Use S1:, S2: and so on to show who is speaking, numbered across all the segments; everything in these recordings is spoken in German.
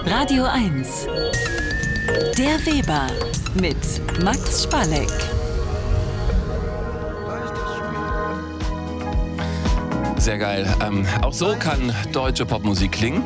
S1: Radio 1. Der Weber mit Max Spalleck.
S2: Sehr geil. Auch so kann deutsche Popmusik klingen.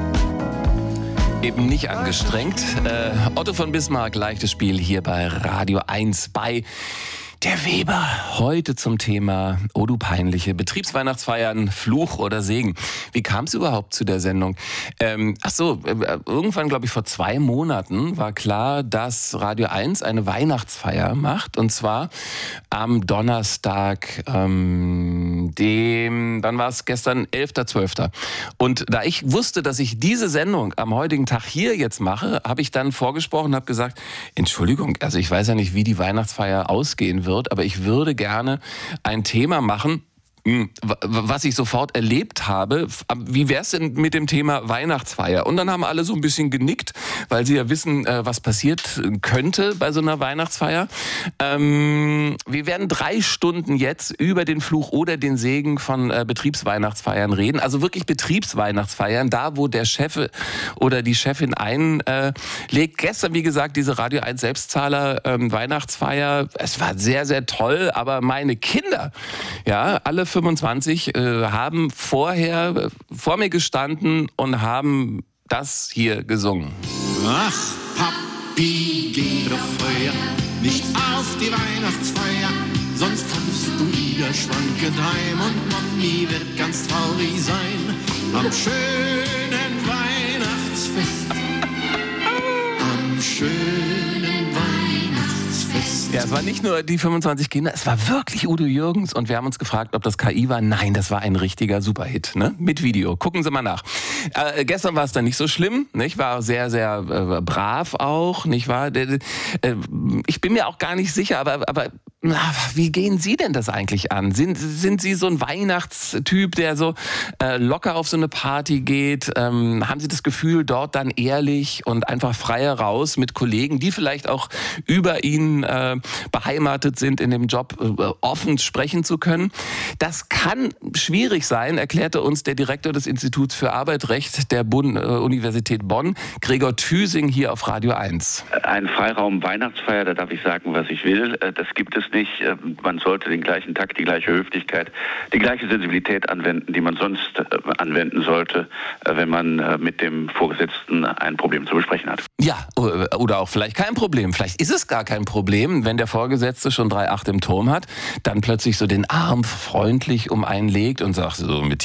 S2: Eben nicht angestrengt. Otto von Bismarck, leichtes Spiel hier bei Radio 1 bei Der Weber. Heute zum Thema, oh du peinliche, Betriebsweihnachtsfeiern, Fluch oder Segen. Wie kam es überhaupt zu der Sendung? Irgendwann, glaube ich, vor 2 Monaten war klar, dass Radio 1 eine Weihnachtsfeier macht. Und zwar am Donnerstag, wann war es gestern, 11.12. Und da ich wusste, dass ich diese Sendung am heutigen Tag hier jetzt mache, habe ich dann vorgesprochen und habe gesagt, Entschuldigung, also ich weiß ja nicht, wie die Weihnachtsfeier ausgehen wird, aber ich würde gerne ein Thema machen, was ich sofort erlebt habe. Wie wär's denn mit dem Thema Weihnachtsfeier? Und dann haben alle so ein bisschen genickt, weil sie ja wissen, was passiert könnte bei so einer Weihnachtsfeier. Wir werden 3 Stunden jetzt über den Fluch oder den Segen von Betriebsweihnachtsfeiern reden. Also wirklich Betriebsweihnachtsfeiern, da wo der Chef oder die Chefin einlegt. Gestern, wie gesagt, diese Radio 1 Selbstzahler Weihnachtsfeier. Es war sehr, sehr toll, aber meine Kinder, ja, alle 25 haben vorher vor mir gestanden und haben das hier gesungen.
S3: Ach, Papi, geh doch früher nicht auf die Weihnachtsfeier, sonst kommst du wieder schwankend heim und Mami wird ganz traurig sein. Am schönen Weihnachtsfest, am schönen Weihnachtsfest.
S2: Ja, es waren nicht nur die 25 Kinder, es war wirklich Udo Jürgens und wir haben uns gefragt, ob das KI war. Nein, das war ein richtiger Superhit, ne? Mit Video. Gucken Sie mal nach. Gestern war es dann nicht so schlimm, nicht? War sehr, sehr brav auch, nicht wahr? Ich bin mir auch gar nicht sicher, aber wie gehen Sie denn das eigentlich an? Sind Sie so ein Weihnachtstyp, der so locker auf so eine Party geht? Haben Sie das Gefühl, dort dann ehrlich und einfach frei heraus mit Kollegen, die vielleicht auch über ihn beheimatet sind in dem Job, offen sprechen zu können? Das kann schwierig sein, erklärte uns der Direktor des Instituts für Arbeitsrecht der Universität Bonn, Gregor Thüsing, hier auf Radio 1.
S4: Ein Freiraum Weihnachtsfeier, da darf ich sagen, was ich will. Das gibt es nicht. Man sollte den gleichen Takt, die gleiche Höflichkeit, die gleiche Sensibilität anwenden, die man sonst anwenden sollte, wenn man mit dem Vorgesetzten ein Problem zu besprechen hat.
S2: Ja, oder auch vielleicht kein Problem. Vielleicht ist es gar kein Problem, wenn der Vorgesetzte schon 3,8 im Turm hat, dann plötzlich so den Arm freundlich um einen legt und sagt so mit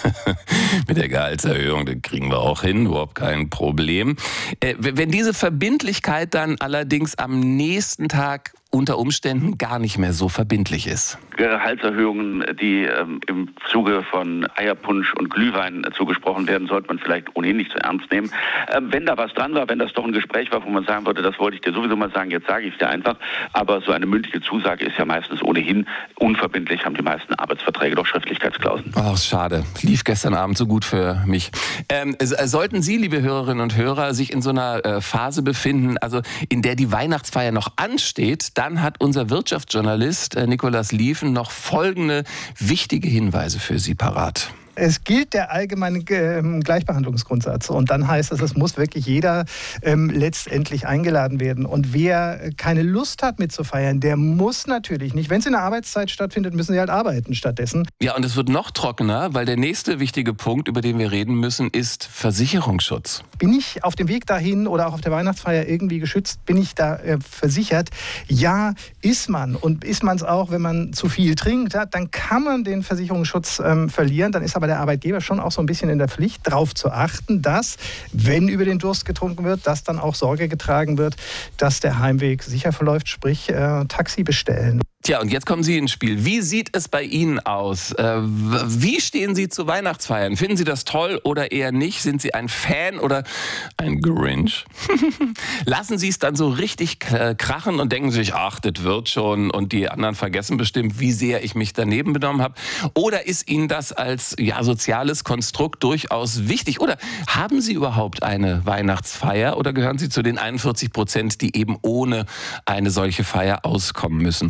S2: der Gehaltserhöhung, das kriegen wir auch hin, überhaupt kein Problem. Wenn diese Verbindlichkeit dann allerdings am nächsten Tag unter Umständen gar nicht mehr so verbindlich ist.
S4: Gehaltserhöhungen, die im Zuge von Eierpunsch und Glühwein zugesprochen werden, sollte man vielleicht ohnehin nicht zu ernst nehmen. Wenn da was dran war, wenn das doch ein Gespräch war, wo man sagen würde, das wollte ich dir sowieso mal sagen, jetzt sage ich es dir einfach. Aber so eine mündliche Zusage ist ja meistens ohnehin unverbindlich, haben die meisten Arbeitsverträge doch Schriftlichkeitsklauseln.
S2: Ach, schade. Lief gestern Abend so gut für mich. Sollten Sie, liebe Hörerinnen und Hörer, sich in so einer Phase befinden, also in der die Weihnachtsfeier noch ansteht, dann hat unser Wirtschaftsjournalist Nikolaus Lieven noch folgende wichtige Hinweise für Sie parat.
S5: Es gilt der allgemeine Gleichbehandlungsgrundsatz und dann heißt es muss wirklich jeder letztendlich eingeladen werden. Und wer keine Lust hat mitzufeiern, der muss natürlich nicht. Wenn es in der Arbeitszeit stattfindet, müssen sie halt arbeiten stattdessen.
S2: Ja, und es wird noch trockener, weil der nächste wichtige Punkt, über den wir reden müssen, ist Versicherungsschutz.
S5: Bin ich auf dem Weg dahin oder auch auf der Weihnachtsfeier irgendwie geschützt? Bin ich da versichert? Ja, ist man. Und ist man es auch, wenn man zu viel trinkt, dann kann man den Versicherungsschutz verlieren. Dann ist aber der Arbeitgeber schon auch so ein bisschen in der Pflicht, darauf zu achten, dass, wenn über den Durst getrunken wird, dass dann auch Sorge getragen wird, dass der Heimweg sicher verläuft, sprich Taxi bestellen.
S2: Tja, und jetzt kommen Sie ins Spiel. Wie sieht es bei Ihnen aus? Wie stehen Sie zu Weihnachtsfeiern? Finden Sie das toll oder eher nicht? Sind Sie ein Fan oder ein Grinch? Lassen Sie es dann so richtig krachen und denken sich, ach, das wird schon und die anderen vergessen bestimmt, wie sehr ich mich daneben benommen habe? Oder ist Ihnen das als soziales Konstrukt durchaus wichtig? Oder haben Sie überhaupt eine Weihnachtsfeier oder gehören Sie zu den 41%, die eben ohne eine solche Feier auskommen müssen?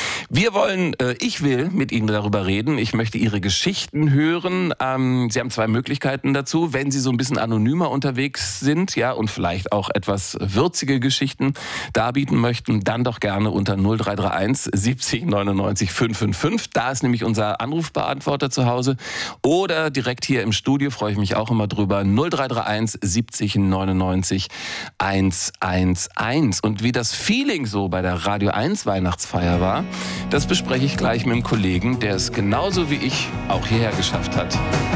S2: Ich will mit Ihnen darüber reden. Ich möchte Ihre Geschichten hören. Sie haben zwei Möglichkeiten dazu. Wenn Sie so ein bisschen anonymer unterwegs sind, ja, und vielleicht auch etwas würzige Geschichten darbieten möchten, dann doch gerne unter 0331 70 99 555. Da ist nämlich unser Anrufbeantworter zu Hause. Oder direkt hier im Studio, freue ich mich auch immer drüber, 0331 70 99 111. Und wie das Feeling so bei der Radio 1 Weihnachtsfeier war, das bespreche ich gleich mit dem Kollegen, der es genauso wie ich auch hierher geschafft hat.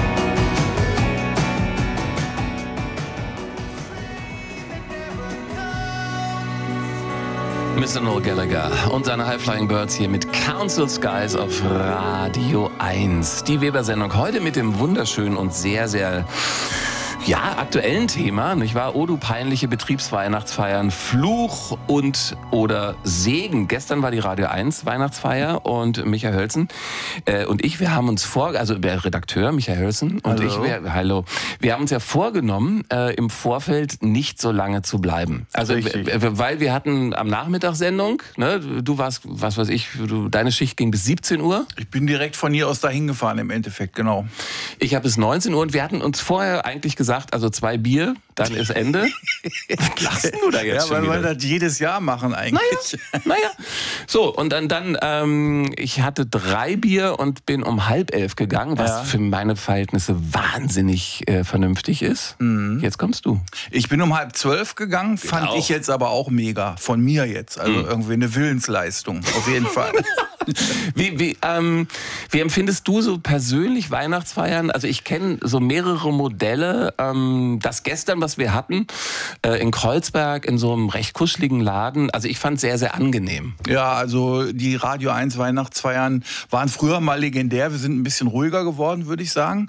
S2: Mr. Noel Gallagher und seine High Flying Birds hier mit Council Skies auf Radio 1. Die Weber-Sendung heute mit dem wunderschönen und sehr, sehr aktuellen Thema, nicht wahr? Oh, du peinliche Betriebsweihnachtsfeiern, Fluch und oder Segen. Gestern war die Radio 1 Weihnachtsfeier und Michael Hölzen und ich, wir haben uns der Redakteur Michael Hölzen und wir haben uns ja vorgenommen, im Vorfeld nicht so lange zu bleiben. Also, weil wir hatten am Nachmittag Sendung, ne? Du warst, was weiß ich, deine Schicht ging bis 17 Uhr.
S6: Ich bin direkt von hier aus dahin gefahren im Endeffekt, genau.
S2: Ich habe bis 19 Uhr und wir hatten uns vorher eigentlich gesagt, also 2 Bier, dann ist Ende. Was lachst du da jetzt schon wieder?
S6: Weil wir das jedes Jahr machen eigentlich.
S2: Naja. So, und dann ich hatte 3 Bier und bin um 10:30 gegangen, was für meine Verhältnisse wahnsinnig vernünftig ist. Mhm. Jetzt kommst du.
S6: Ich bin um 11:30 gegangen, fand ich jetzt aber auch mega. Von mir jetzt. Also irgendwie eine Willensleistung, auf jeden Fall.
S2: Wie empfindest du so persönlich Weihnachtsfeiern? Also ich kenne so mehrere Modelle. Das gestern, was wir hatten, in Kreuzberg, in so einem recht kuscheligen Laden, also ich fand es sehr, sehr angenehm.
S6: Ja, also die Radio 1 Weihnachtsfeiern waren früher mal legendär. Wir sind ein bisschen ruhiger geworden, würde ich sagen.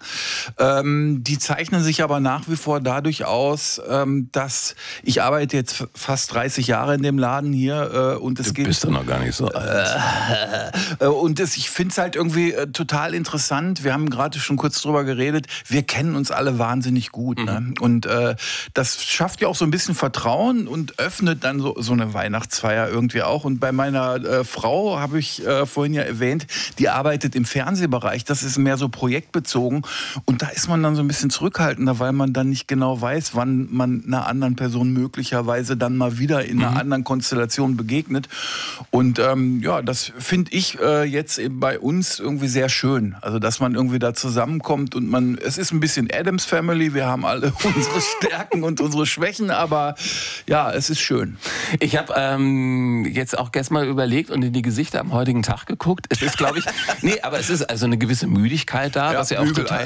S6: Die zeichnen sich aber nach wie vor dadurch aus, dass ich arbeite jetzt fast 30 Jahre in dem Laden hier. Und es
S2: du bist doch noch gar nicht so alt.
S6: Und ich finde es halt irgendwie total interessant. Wir haben gerade schon kurz drüber geredet. Wir kennen uns alle wahnsinnig gut. Ne? Und das schafft ja auch so ein bisschen Vertrauen und öffnet dann so eine Weihnachtsfeier irgendwie auch. Und bei meiner Frau, habe ich vorhin ja erwähnt, die arbeitet im Fernsehbereich. Das ist mehr so projektbezogen. Und da ist man dann so ein bisschen zurückhaltender, weil man dann nicht genau weiß, wann man einer anderen Person möglicherweise dann mal wieder in einer anderen Konstellation begegnet. Und das finde ich jetzt eben bei uns irgendwie sehr schön. Also, dass man irgendwie da zusammenkommt und es ist ein bisschen Addams Family. Wir haben alle unsere Stärken und unsere Schwächen, aber ja, es ist schön.
S2: Ich habe jetzt auch gestern mal überlegt und in die Gesichter am heutigen Tag geguckt. Es ist, glaube ich, aber es ist also eine gewisse Müdigkeit da, was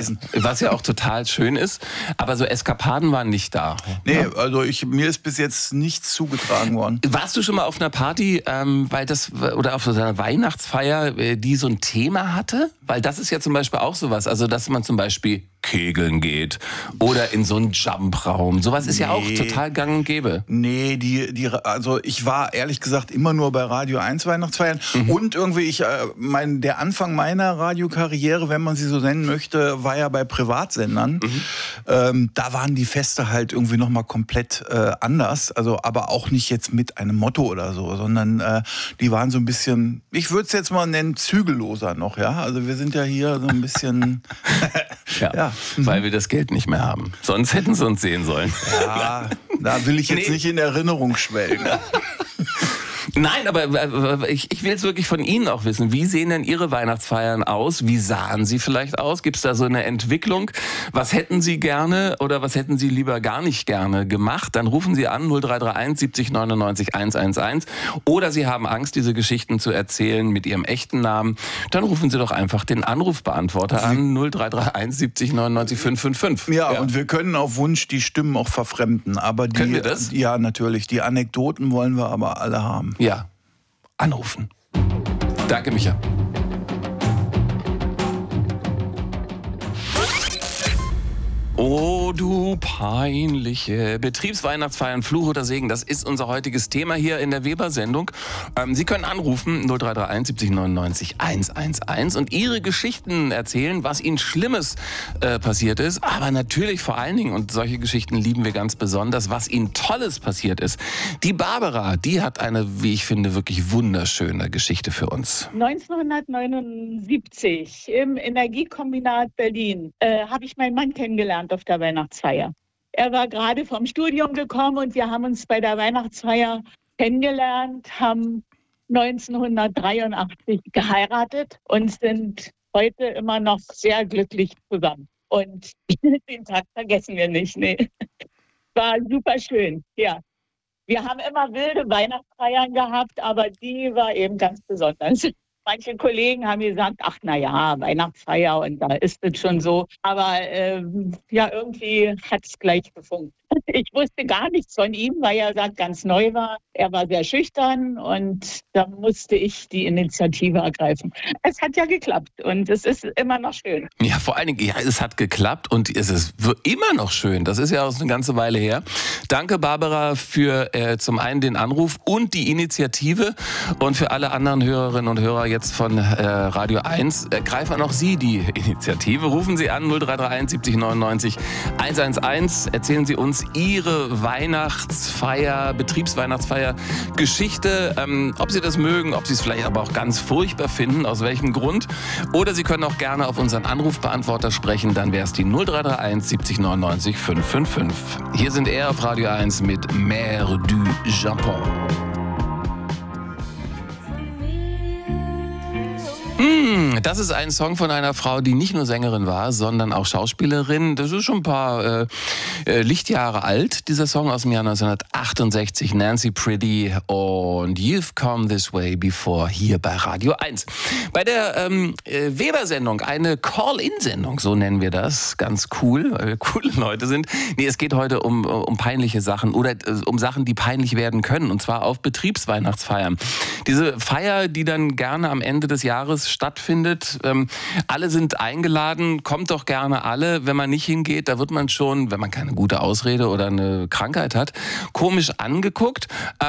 S2: ja auch total schön ist. Aber so Eskapaden waren nicht da.
S6: Nee, also mir ist bis jetzt nichts zugetragen worden.
S2: Warst du schon mal auf einer Party, oder auf so einer Weihnachtsfeier, die so ein Thema hatte? Weil das ist ja zum Beispiel auch sowas. Also, dass man zum Beispiel kegeln geht oder in so einen Jumpraum. Sowas ist ja auch total gang und gäbe.
S6: Nee, also ich war ehrlich gesagt immer nur bei Radio 1 Weihnachtsfeiern und irgendwie der Anfang meiner Radiokarriere, wenn man sie so nennen möchte, war ja bei Privatsendern. Da waren die Feste halt irgendwie nochmal komplett anders, also aber auch nicht jetzt mit einem Motto oder so, sondern die waren so ein bisschen, ich würde es jetzt mal nennen, zügelloser noch, ja. Also wir sind ja hier so ein bisschen
S2: weil wir das Geld nicht mehr haben. Sonst hätten sie uns sehen sollen.
S6: Ja, da will ich jetzt nicht in Erinnerung schwelgen.
S2: Nein, aber ich will es wirklich von Ihnen auch wissen. Wie sehen denn Ihre Weihnachtsfeiern aus? Wie sahen sie vielleicht aus? Gibt es da so eine Entwicklung? Was hätten Sie gerne oder was hätten Sie lieber gar nicht gerne gemacht? Dann rufen Sie an 0331 70 99 111. Oder Sie haben Angst, diese Geschichten zu erzählen mit Ihrem echten Namen. Dann rufen Sie doch einfach den Anrufbeantworter an 0331 70 99 555.
S6: Ja, und wir können auf Wunsch die Stimmen auch verfremden. Aber
S2: können wir das?
S6: Ja, natürlich. Die Anekdoten wollen wir aber alle haben.
S2: Ja, anrufen. Danke, Micha. Oh, du peinliche Betriebsweihnachtsfeiern, Fluch oder Segen, das ist unser heutiges Thema hier in der Weber-Sendung. Sie können anrufen 0331 70 99 111 und Ihre Geschichten erzählen, was Ihnen Schlimmes passiert ist, aber natürlich vor allen Dingen, und solche Geschichten lieben wir ganz besonders, was Ihnen Tolles passiert ist. Die Barbara, die hat eine, wie ich finde, wirklich wunderschöne Geschichte für uns.
S7: 1979 im Energiekombinat Berlin habe ich meinen Mann kennengelernt auf der Weihnachtsfeier. Er war gerade vom Studium gekommen und wir haben uns bei der Weihnachtsfeier kennengelernt, haben 1983 geheiratet und sind heute immer noch sehr glücklich zusammen. Und den Tag vergessen wir nicht. Nee. War super schön, ja. Wir haben immer wilde Weihnachtsfeiern gehabt, aber die war eben ganz besonders. Manche Kollegen haben gesagt, ach na ja, Weihnachtsfeier und da ist es schon so. Aber ja, irgendwie hat es gleich gefunkt. Ich wusste gar nichts von ihm, weil er ganz neu war. Er war sehr schüchtern und da musste ich die Initiative ergreifen. Es hat ja geklappt und es ist immer noch schön.
S2: Ja, vor allen Dingen, ja, es hat geklappt und es ist immer noch schön. Das ist ja auch eine ganze Weile her. Danke, Barbara, für zum einen den Anruf und die Initiative und für alle anderen Hörerinnen und Hörer jetzt von Radio 1. Greifen auch Sie die Initiative. Rufen Sie an 0331 70 99 111. Erzählen Sie uns Ihre Weihnachtsfeier, Betriebsweihnachtsfeier Geschichte, ob Sie das mögen, ob Sie es vielleicht aber auch ganz furchtbar finden, aus welchem Grund. Oder Sie können auch gerne auf unseren Anrufbeantworter sprechen, dann wäre es die 0331 70 99 555. Hier sind wir auf Radio 1 mit Mère du Japon. Das ist ein Song von einer Frau, die nicht nur Sängerin war, sondern auch Schauspielerin. Das ist schon ein paar Lichtjahre alt, dieser Song aus dem Jahr 1968, Nancy Pretty und You've Come This Way Before hier bei Radio 1. Bei der Weber-Sendung, eine Call-In-Sendung, so nennen wir das, ganz cool, weil wir coole Leute sind. Nee, es geht heute um peinliche Sachen oder um Sachen, die peinlich werden können, und zwar auf Betriebsweihnachtsfeiern. Diese Feier, die dann gerne am Ende des Jahres stattfindet. Alle sind eingeladen, kommt doch gerne alle. Wenn man nicht hingeht, da wird man schon, wenn man keine gute Ausrede oder eine Krankheit hat, komisch angeguckt.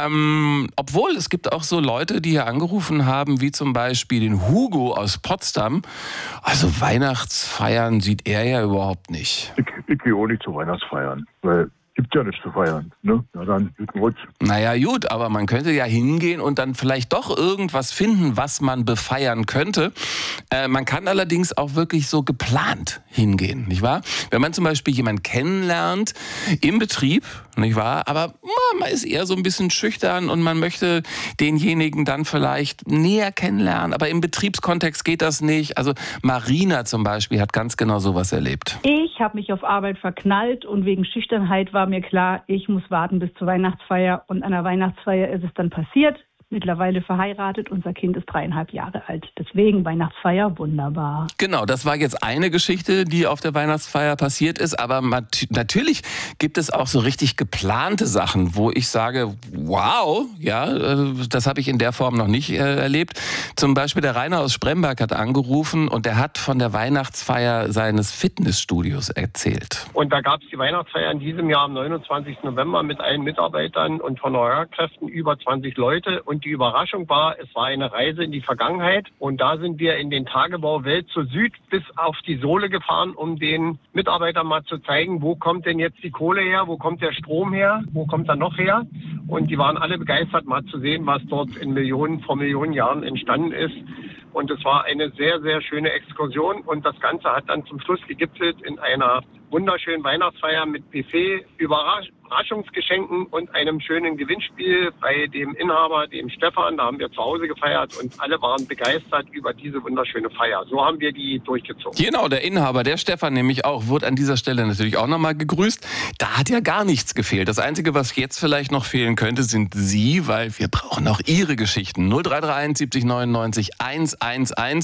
S2: Obwohl, es gibt auch so Leute, die hier angerufen haben, wie zum Beispiel den Hugo aus Potsdam. Also Weihnachtsfeiern sieht er ja überhaupt nicht.
S8: Ich gehe auch nicht zu Weihnachtsfeiern, weil gibt ja nichts zu feiern, ne? Ja, dann guten Rutsch.
S2: Naja, gut, aber man könnte ja hingehen und dann vielleicht doch irgendwas finden, was man befeiern könnte. Man kann allerdings auch wirklich so geplant hingehen, nicht wahr? Wenn man zum Beispiel jemanden kennenlernt im Betrieb, nicht wahr? Aber man ist eher so ein bisschen schüchtern und man möchte denjenigen dann vielleicht näher kennenlernen, aber im Betriebskontext geht das nicht. Also Marina zum Beispiel hat ganz genau sowas erlebt.
S9: Ich habe mich auf Arbeit verknallt und wegen Schüchternheit war mir klar, ich muss warten bis zur Weihnachtsfeier, und an der Weihnachtsfeier ist es dann passiert. Mittlerweile verheiratet, unser Kind ist 3,5 Jahre alt. Deswegen Weihnachtsfeier wunderbar.
S2: Genau, das war jetzt eine Geschichte, die auf der Weihnachtsfeier passiert ist. Aber natürlich gibt es auch so richtig geplante Sachen, wo ich sage, wow, ja, das habe ich in der Form noch nicht erlebt. Zum Beispiel der Rainer aus Spremberg hat angerufen und der hat von der Weihnachtsfeier seines Fitnessstudios erzählt.
S10: Und da gab es die Weihnachtsfeier in diesem Jahr am 29. November mit allen Mitarbeitern und Honorarkräften, über 20 Leute. Und die Überraschung war, es war eine Reise in die Vergangenheit. Und da sind wir in den Tagebau Welt zur Süd bis auf die Sohle gefahren, um den Mitarbeitern mal zu zeigen, wo kommt denn jetzt die Kohle her, wo kommt der Strom her, wo kommt er noch her. Und die waren alle begeistert, mal zu sehen, was dort vor Millionen Jahren entstanden ist. Und es war eine sehr, sehr schöne Exkursion. Und das Ganze hat dann zum Schluss gegipfelt in einer wunderschönen Weihnachtsfeier mit Buffet, Überraschungsgeschenken und einem schönen Gewinnspiel bei dem Inhaber, dem Stefan. Da haben wir zu Hause gefeiert und alle waren begeistert über diese wunderschöne Feier. So haben wir die durchgezogen.
S2: Genau, der Inhaber, der Stefan nämlich auch, wird an dieser Stelle natürlich auch nochmal gegrüßt. Da hat ja gar nichts gefehlt. Das Einzige, was jetzt vielleicht noch fehlen könnte, sind Sie, weil wir brauchen auch Ihre Geschichten. 0331 70 99 111.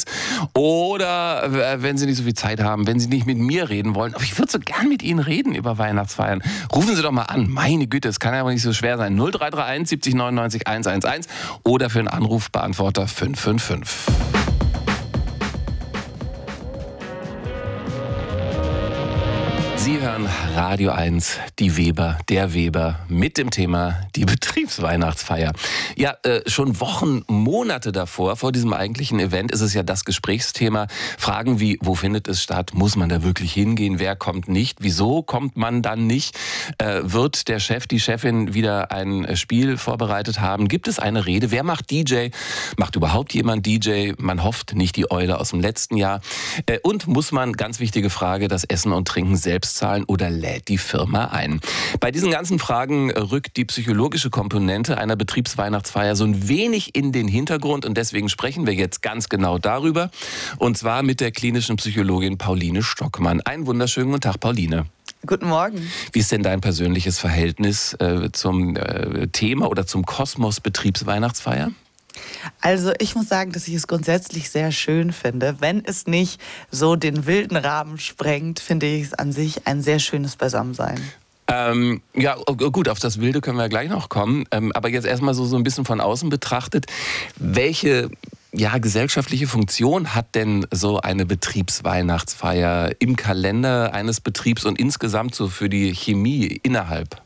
S2: Oder, wenn Sie nicht so viel Zeit haben, wenn Sie nicht mit mir reden wollen, aber ich würde so gern mit Ihnen reden über Weihnachtsfeiern. Rufen Sie doch mal an. Meine Güte, es kann ja aber nicht so schwer sein. 0331 70 99 111 oder für einen Anrufbeantworter 555. Sie hören Radio 1, die Weber, der Weber, mit dem Thema die Betriebsweihnachtsfeier. Ja, schon Wochen, Monate davor, vor diesem eigentlichen Event, ist es ja das Gesprächsthema. Fragen wie, wo findet es statt? Muss man da wirklich hingehen? Wer kommt nicht? Wieso kommt man dann nicht? Wird der Chef, die Chefin wieder ein Spiel vorbereitet haben? Gibt es eine Rede? Wer macht DJ? Macht überhaupt jemand DJ? Man hofft, nicht die Eule aus dem letzten Jahr. Und muss man, ganz wichtige Frage, das Essen und Trinken selbst zahlen oder lädt die Firma ein? Bei diesen ganzen Fragen rückt die psychologische Komponente einer Betriebsweihnachtsfeier so ein wenig in den Hintergrund und deswegen sprechen wir jetzt ganz genau darüber und zwar mit der klinischen Psychologin Pauline Stockmann. Einen wunderschönen guten Tag, Pauline.
S11: Guten Morgen.
S2: Wie ist denn dein persönliches Verhältnis zum Thema oder zum Kosmos Betriebsweihnachtsfeier?
S11: Also ich muss sagen, dass ich es grundsätzlich sehr schön finde. Wenn es nicht so den wilden Rahmen sprengt, finde ich es an sich ein sehr schönes Beisammensein.
S2: Ja, gut, auf das Wilde können wir gleich noch kommen. Aber jetzt erstmal so ein bisschen von außen betrachtet. Welche gesellschaftliche Funktion hat denn so eine Betriebsweihnachtsfeier im Kalender eines Betriebs und insgesamt so für die Chemie innerhalb?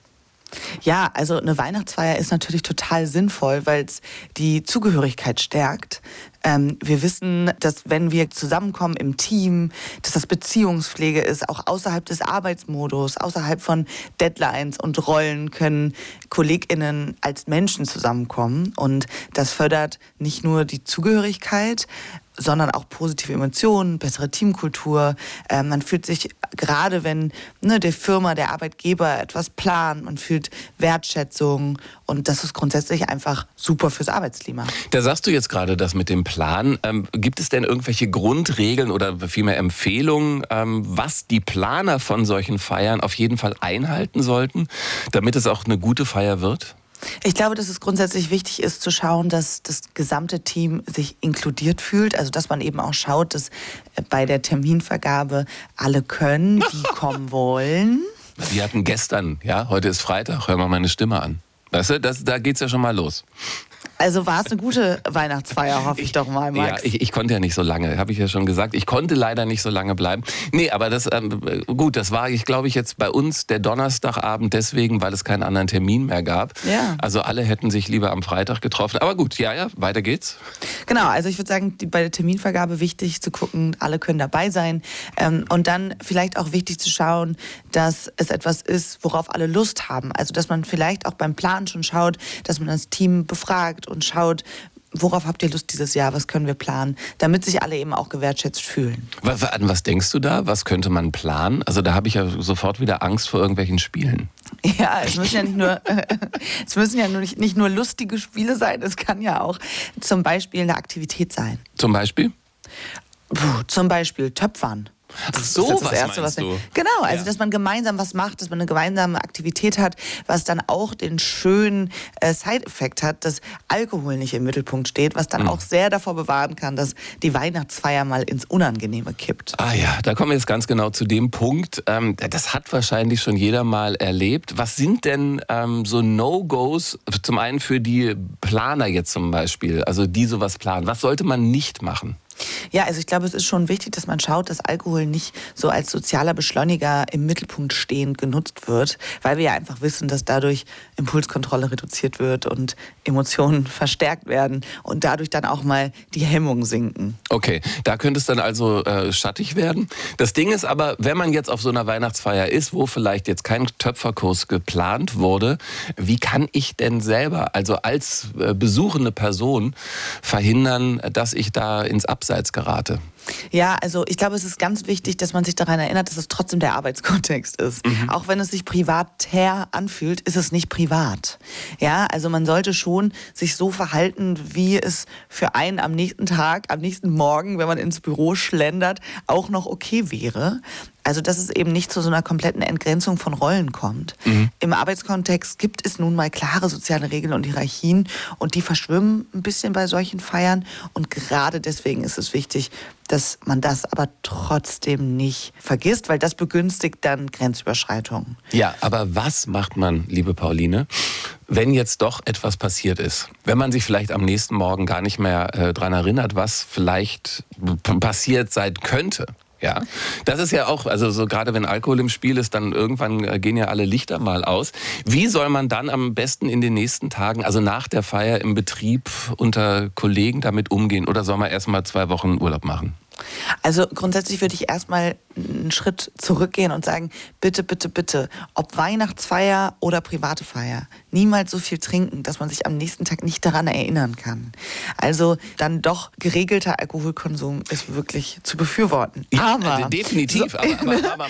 S11: Ja, also eine Weihnachtsfeier ist natürlich total sinnvoll, weil es die Zugehörigkeit stärkt. Wir wissen, dass wenn wir zusammenkommen im Team, dass das Beziehungspflege ist, auch außerhalb des Arbeitsmodus, außerhalb von Deadlines und Rollen können KollegInnen als Menschen zusammenkommen. Und das fördert nicht nur die Zugehörigkeit, sondern auch positive Emotionen, bessere Teamkultur. Man fühlt sich, gerade wenn der Firma, der Arbeitgeber etwas plant, man fühlt Wertschätzung und das ist grundsätzlich einfach super fürs Arbeitsklima.
S2: Da sagst du jetzt gerade das mit dem Plan. Gibt es denn irgendwelche Grundregeln oder vielmehr Empfehlungen, was die Planer von solchen Feiern auf jeden Fall einhalten sollten, damit es auch eine gute Feier wird?
S11: Ich glaube, dass es grundsätzlich wichtig ist zu schauen, dass das gesamte Team sich inkludiert fühlt. Also dass man eben auch schaut, dass bei der Terminvergabe alle können, die kommen wollen.
S2: Wir hatten gestern, heute ist Freitag, hör mal meine Stimme an. Weißt du, da geht's ja schon mal los.
S11: Also war es eine gute Weihnachtsfeier, hoffe ich doch mal, Max.
S2: Ja, ich konnte ja nicht so lange, habe ich ja schon gesagt. Ich konnte leider nicht so lange bleiben. Nee, aber das war, glaube ich, jetzt bei uns der Donnerstagabend deswegen, weil es keinen anderen Termin mehr gab.
S11: Ja.
S2: Also alle hätten sich lieber am Freitag getroffen. Aber gut, weiter geht's.
S11: Genau, also ich würde sagen, bei der Terminvergabe wichtig zu gucken, alle können dabei sein. Und dann vielleicht auch wichtig zu schauen, dass es etwas ist, worauf alle Lust haben. Also dass man vielleicht auch beim Plan schon schaut, dass man das Team befragt und schaut, worauf habt ihr Lust dieses Jahr, was können wir planen, damit sich alle eben auch gewertschätzt fühlen.
S2: An was denkst du da? Was könnte man planen? Also da habe ich ja sofort wieder Angst vor irgendwelchen Spielen.
S11: Ja, es müssen ja nicht nur lustige Spiele sein, es kann ja auch zum Beispiel eine Aktivität sein.
S2: Zum Beispiel?
S11: Zum Beispiel Töpfern.
S2: Ach so,
S11: das Erste,
S2: meinst du?
S11: Genau, also dass man gemeinsam was macht, dass man eine gemeinsame Aktivität hat, was dann auch den schönen Side-Effekt hat, dass Alkohol nicht im Mittelpunkt steht, was dann auch sehr davor bewahren kann, dass die Weihnachtsfeier mal ins Unangenehme kippt.
S2: Ah ja, da kommen wir jetzt ganz genau zu dem Punkt. Das hat wahrscheinlich schon jeder mal erlebt. Was sind denn so No-Gos, zum einen für die Planer jetzt zum Beispiel, also die sowas planen? Was sollte man nicht machen?
S11: Ja, also ich glaube, es ist schon wichtig, dass man schaut, dass Alkohol nicht so als sozialer Beschleuniger im Mittelpunkt stehend genutzt wird, weil wir ja einfach wissen, dass dadurch Impulskontrolle reduziert wird und Emotionen verstärkt werden und dadurch dann auch mal die Hemmungen sinken.
S2: Okay, da könnte es dann also schattig werden. Das Ding ist aber, wenn man jetzt auf so einer Weihnachtsfeier ist, wo vielleicht jetzt kein Töpferkurs geplant wurde, wie kann ich denn selber, also als besuchende Person, verhindern, dass ich da ins Abseits gerate?
S11: Ja, also ich glaube, es ist ganz wichtig, dass man sich daran erinnert, dass es trotzdem der Arbeitskontext ist. Auch wenn es sich privatär anfühlt, ist es nicht privat. Ja, also man sollte schon sich so verhalten, wie es für einen am nächsten Tag, am nächsten Morgen, wenn man ins Büro schlendert, auch noch okay wäre. Also dass es eben nicht zu so einer kompletten Entgrenzung von Rollen kommt. Im Arbeitskontext gibt es nun mal klare soziale Regeln und Hierarchien und die verschwimmen ein bisschen bei solchen Feiern und gerade deswegen ist es wichtig, dass man das aber trotzdem nicht vergisst, weil das begünstigt dann Grenzüberschreitungen.
S2: Ja, aber was macht man, liebe Pauline, wenn jetzt doch etwas passiert ist? Wenn man sich vielleicht am nächsten Morgen gar nicht mehr daran erinnert, was vielleicht passiert sein könnte? Ja, das ist ja auch, also so gerade wenn Alkohol im Spiel ist, dann irgendwann gehen ja alle Lichter mal aus. Wie soll man dann am besten in den nächsten Tagen, also nach der Feier im Betrieb unter Kollegen damit umgehen? Oder soll man erst mal 2 Wochen Urlaub machen?
S11: Also grundsätzlich würde ich erstmal einen Schritt zurückgehen und sagen, bitte, bitte, bitte, ob Weihnachtsfeier oder private Feier, niemals so viel trinken, dass man sich am nächsten Tag nicht daran erinnern kann. Also dann doch geregelter Alkoholkonsum ist wirklich zu befürworten.
S2: Ja, definitiv. Aber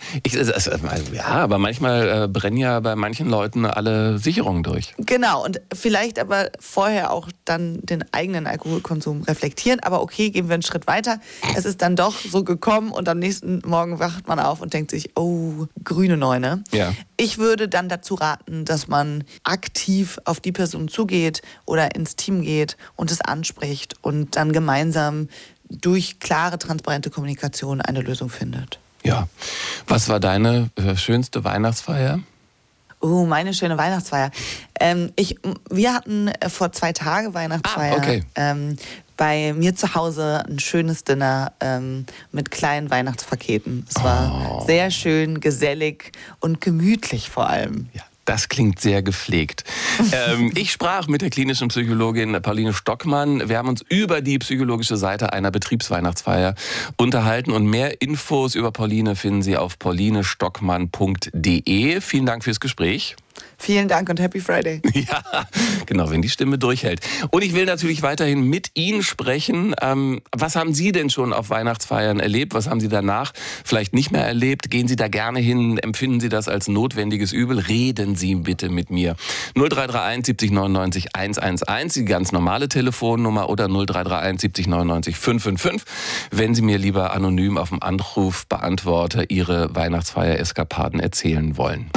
S2: manchmal brennen ja bei manchen Leuten alle Sicherungen durch.
S11: Genau, und vielleicht aber vorher auch dann den eigenen Alkoholkonsum reflektieren. Aber okay, gehen wir einen Schritt weiter. Es ist dann doch so gekommen und am nächsten Morgen wacht man auf und denkt sich, oh, grüne Neune.
S2: Ja.
S11: Ich würde dann dazu raten, dass man aktiv auf die Person zugeht oder ins Team geht und es anspricht und dann gemeinsam durch klare, transparente Kommunikation eine Lösung findet.
S2: Ja. Was war deine schönste Weihnachtsfeier?
S11: Meine schöne Weihnachtsfeier. Wir hatten vor 2 Tagen Weihnachtsfeier.
S2: Okay.
S11: Bei mir zu Hause ein schönes Dinner mit kleinen Weihnachtspaketen. Es war sehr schön, gesellig und gemütlich vor allem.
S2: Ja. Das klingt sehr gepflegt. Ich sprach mit der klinischen Psychologin Pauline Stockmann. Wir haben uns über die psychologische Seite einer Betriebsweihnachtsfeier unterhalten. Und mehr Infos über Pauline finden Sie auf paulinestockmann.de. Vielen Dank fürs Gespräch.
S11: Vielen Dank und Happy Friday.
S2: Ja, genau, wenn die Stimme durchhält. Und ich will natürlich weiterhin mit Ihnen sprechen. Was haben Sie denn schon auf Weihnachtsfeiern erlebt? Was haben Sie danach vielleicht nicht mehr erlebt? Gehen Sie da gerne hin? Empfinden Sie das als notwendiges Übel? Reden Sie bitte mit mir. 0331 70 99 111, die ganz normale Telefonnummer, oder 0331 70 99 555, wenn Sie mir lieber anonym auf dem Anrufbeantworter Ihre Weihnachtsfeier-Eskapaden erzählen wollen.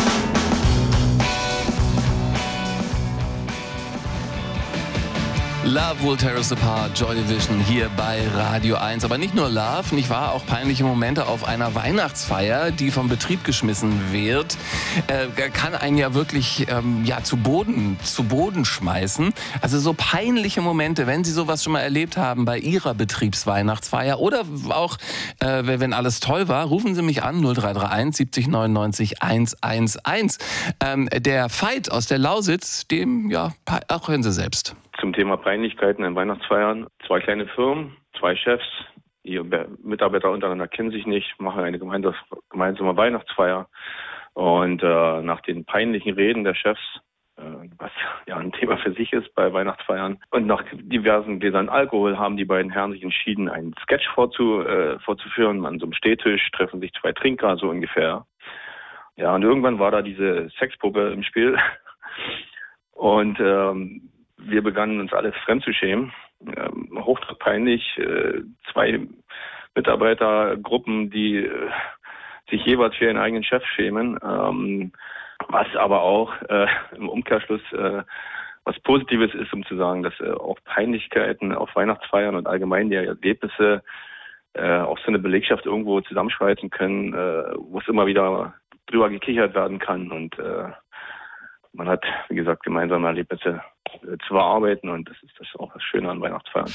S2: Love Will Tear Us Apart, Joy Division hier bei Radio 1. Aber nicht nur Love, nicht wahr? Auch peinliche Momente auf einer Weihnachtsfeier, die vom Betrieb geschmissen wird, kann einen ja wirklich zu Boden schmeißen. Also so peinliche Momente, wenn Sie sowas schon mal erlebt haben bei Ihrer Betriebsweihnachtsfeier oder auch, wenn alles toll war, rufen Sie mich an, 0331 70 99 111. Der Veit aus der Lausitz, auch hören Sie selbst.
S12: Zum Thema Peinlichkeiten in Weihnachtsfeiern. 2 kleine Firmen, 2 Chefs, die Mitarbeiter untereinander kennen sich nicht, machen eine gemeinsame Weihnachtsfeier. Und nach den peinlichen Reden der Chefs, was ja ein Thema für sich ist bei Weihnachtsfeiern, und nach diversen Gläsern Alkohol haben die beiden Herren sich entschieden, einen Sketch vorzuführen. An so einem Stehtisch treffen sich 2 Trinker, so ungefähr. Ja, und irgendwann war da diese Sexpuppe im Spiel. Und wir begannen uns alle fremd zu schämen. Hochpeinlich. 2 Mitarbeitergruppen, die sich jeweils für ihren eigenen Chef schämen. Was aber auch im Umkehrschluss was Positives ist, um zu sagen, dass auch Peinlichkeiten auf Weihnachtsfeiern und allgemein die Erlebnisse auch so eine Belegschaft irgendwo zusammenschweißen können, wo es immer wieder drüber gekichert werden kann. Und man hat, wie gesagt, gemeinsame Erlebnisse zu bearbeiten, und das ist auch das Schöne an Weihnachtsfeiern.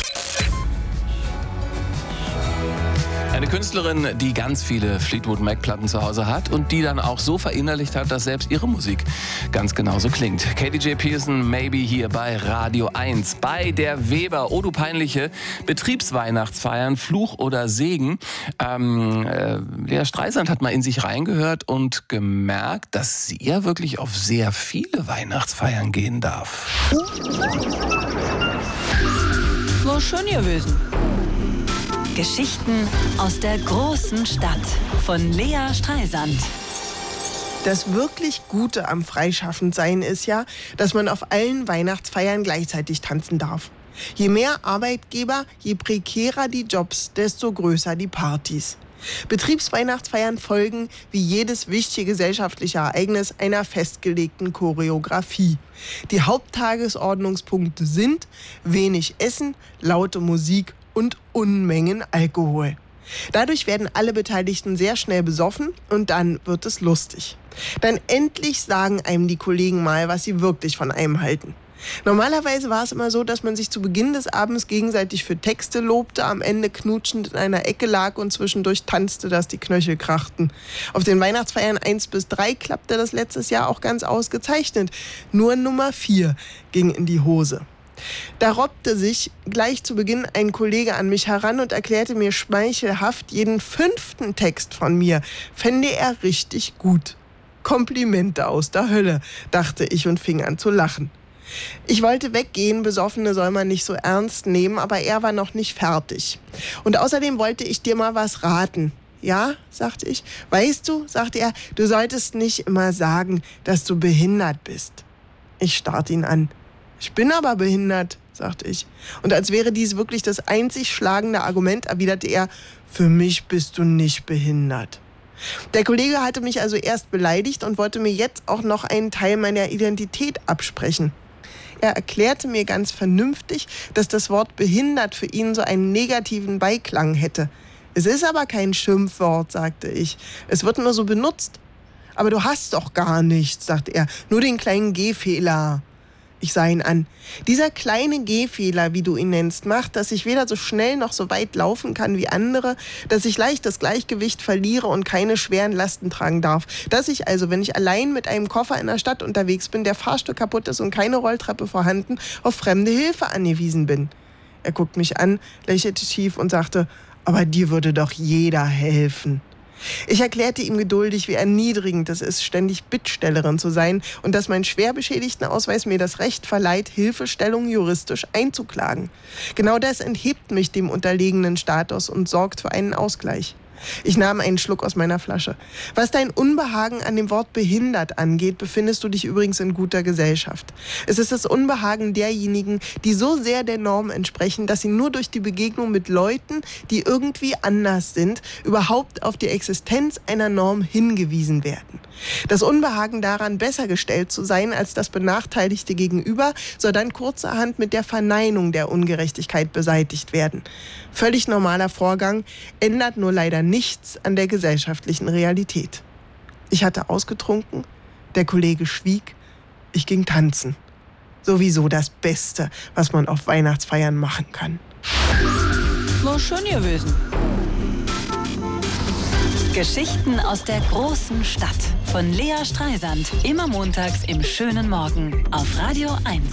S2: Eine Künstlerin, die ganz viele Fleetwood Mac-Platten zu Hause hat und die dann auch so verinnerlicht hat, dass selbst ihre Musik ganz genauso klingt. Katy J. Pearson, Maybe, hier bei Radio 1. Bei der Weber, oh du peinliche, Betriebsweihnachtsfeiern, Fluch oder Segen. Lea Streisand hat mal in sich reingehört und gemerkt, dass sie ja wirklich auf sehr viele Weihnachtsfeiern gehen darf.
S1: War schön gewesen. Geschichten aus der großen Stadt von Lea Streisand.
S13: Das wirklich Gute am Freischaffendsein ist ja, dass man auf allen Weihnachtsfeiern gleichzeitig tanzen darf. Je mehr Arbeitgeber, je prekärer die Jobs, desto größer die Partys. Betriebsweihnachtsfeiern folgen, wie jedes wichtige gesellschaftliche Ereignis, einer festgelegten Choreografie. Die Haupttagesordnungspunkte sind wenig Essen, laute Musik und Unmengen Alkohol. Dadurch werden alle Beteiligten sehr schnell besoffen und dann wird es lustig. Dann endlich sagen einem die Kollegen mal, was sie wirklich von einem halten. Normalerweise war es immer so, dass man sich zu Beginn des Abends gegenseitig für Texte lobte, am Ende knutschend in einer Ecke lag und zwischendurch tanzte, dass die Knöchel krachten. Auf den Weihnachtsfeiern 1 bis 3 klappte das letztes Jahr auch ganz ausgezeichnet. Nur Nummer 4 ging in die Hose. Da robbte sich gleich zu Beginn ein Kollege an mich heran und erklärte mir schmeichelhaft, jeden 5. Text von mir fände er richtig gut. Komplimente aus der Hölle, dachte ich und fing an zu lachen. Ich wollte weggehen, Besoffene soll man nicht so ernst nehmen, aber er war noch nicht fertig. Und außerdem wollte ich dir mal was raten. Ja, sagte ich. Weißt du, sagte er, du solltest nicht immer sagen, dass du behindert bist. Ich starrte ihn an. Ich bin aber behindert, sagte ich. Und als wäre dies wirklich das einzig schlagende Argument, erwiderte er, für mich bist du nicht behindert. Der Kollege hatte mich also erst beleidigt und wollte mir jetzt auch noch einen Teil meiner Identität absprechen. Er erklärte mir ganz vernünftig, dass das Wort behindert für ihn so einen negativen Beiklang hätte. Es ist aber kein Schimpfwort, sagte ich. Es wird nur so benutzt. Aber du hast doch gar nichts, sagte er. Nur den kleinen Gehfehler. Ich sah ihn an. Dieser kleine Gehfehler, wie du ihn nennst, macht, dass ich weder so schnell noch so weit laufen kann wie andere, dass ich leicht das Gleichgewicht verliere und keine schweren Lasten tragen darf. Dass ich also, wenn ich allein mit einem Koffer in der Stadt unterwegs bin, der Fahrstuhl kaputt ist und keine Rolltreppe vorhanden, auf fremde Hilfe angewiesen bin. Er guckt mich an, lächelte tief und sagte, aber dir würde doch jeder helfen. Ich erklärte ihm geduldig, wie erniedrigend es ist, ständig Bittstellerin zu sein und dass mein schwer beschädigten Ausweis mir das Recht verleiht, Hilfestellung juristisch einzuklagen. Genau das enthebt mich dem unterlegenen Status und sorgt für einen Ausgleich. Ich nahm einen Schluck aus meiner Flasche. Was dein Unbehagen an dem Wort behindert angeht, befindest du dich übrigens in guter Gesellschaft. Es ist das Unbehagen derjenigen, die so sehr der Norm entsprechen, dass sie nur durch die Begegnung mit Leuten, die irgendwie anders sind, überhaupt auf die Existenz einer Norm hingewiesen werden. Das Unbehagen daran, besser gestellt zu sein als das benachteiligte Gegenüber, soll dann kurzerhand mit der Verneinung der Ungerechtigkeit beseitigt werden. Völlig normaler Vorgang, ändert nur leider nichts an der gesellschaftlichen Realität. Ich hatte ausgetrunken, der Kollege schwieg, ich ging tanzen. Sowieso das Beste, was man auf Weihnachtsfeiern machen kann.
S1: War schön gewesen. Geschichten aus der großen Stadt von Lea Streisand. Immer montags im schönen Morgen auf Radio 1.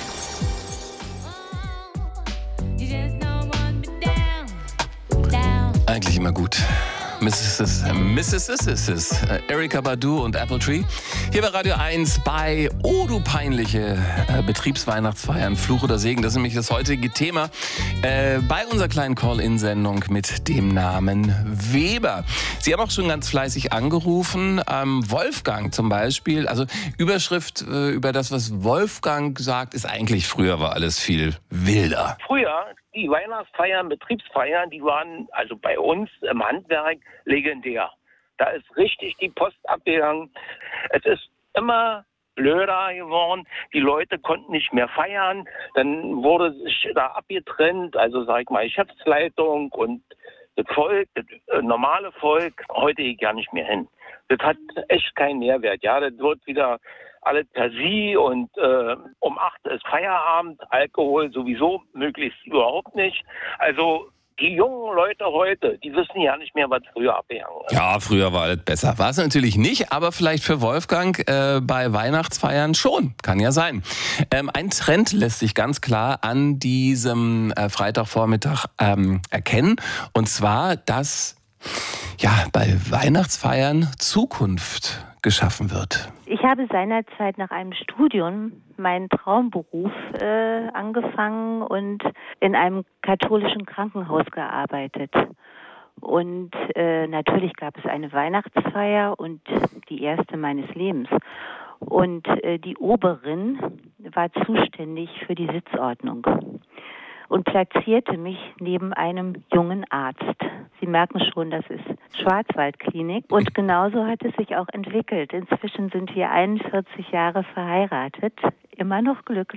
S2: Eigentlich immer gut. Mrs. Erykah Badu und Apple Tree. Hier bei Radio 1 bei du peinliche Betriebsweihnachtsfeiern, Fluch oder Segen. Das ist nämlich das heutige Thema bei unserer kleinen Call-In-Sendung mit dem Namen Weber. Sie haben auch schon ganz fleißig angerufen. Wolfgang zum Beispiel, also Überschrift über das, was Wolfgang sagt, ist eigentlich, früher war alles viel wilder.
S14: Früher, die Weihnachtsfeiern, Betriebsfeiern, die waren also bei uns im Handwerk legendär. Da ist richtig die Post abgegangen. Es ist immer blöder geworden. Die Leute konnten nicht mehr feiern. Dann wurde sich da abgetrennt, also sag ich mal Geschäftsleitung und das Volk, das normale Volk. Heute gehe ich gar nicht mehr hin. Das hat echt keinen Mehrwert. Ja, das wird wieder alles per Sie und um 8 ist Feierabend, Alkohol sowieso möglichst überhaupt nicht. Also die jungen Leute heute, die wissen ja nicht mehr, was früher abgegangen ist.
S2: Ja, früher war alles besser. War es natürlich nicht, aber vielleicht für Wolfgang bei Weihnachtsfeiern schon. Kann ja sein. Ein Trend lässt sich ganz klar an diesem Freitagvormittag erkennen. Und zwar, dass bei Weihnachtsfeiern Zukunft geschaffen wird.
S15: Ich habe seinerzeit nach einem Studium meinen Traumberuf angefangen und in einem katholischen Krankenhaus gearbeitet. Und natürlich gab es eine Weihnachtsfeier und die erste meines Lebens. Und die Oberin war zuständig für die Sitzordnung und platzierte mich neben einem jungen Arzt. Sie merken schon, das ist Schwarzwaldklinik. Und genauso hat es sich auch entwickelt. Inzwischen sind wir 41 Jahre verheiratet, immer noch glücklich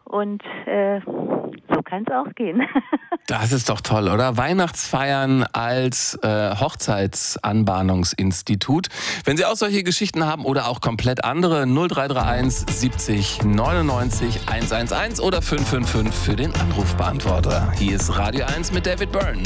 S15: Und so kann es auch gehen.
S2: Das ist doch toll, oder? Weihnachtsfeiern als Hochzeitsanbahnungsinstitut. Wenn Sie auch solche Geschichten haben oder auch komplett andere, 0331 70 99 111 oder 555 für den Anrufbeantworter. Hier ist Radio 1 mit David Byrne.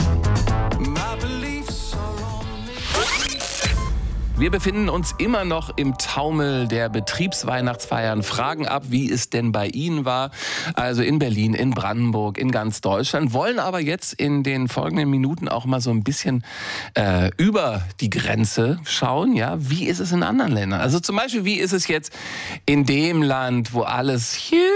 S2: Wir befinden uns immer noch im Taumel der Betriebsweihnachtsfeiern, fragen ab, wie es denn bei Ihnen war, also in Berlin, in Brandenburg, in ganz Deutschland, wollen aber jetzt in den folgenden Minuten auch mal so ein bisschen über die Grenze schauen, ja, wie ist es in anderen Ländern? Also zum Beispiel, wie ist es jetzt in dem Land, wo alles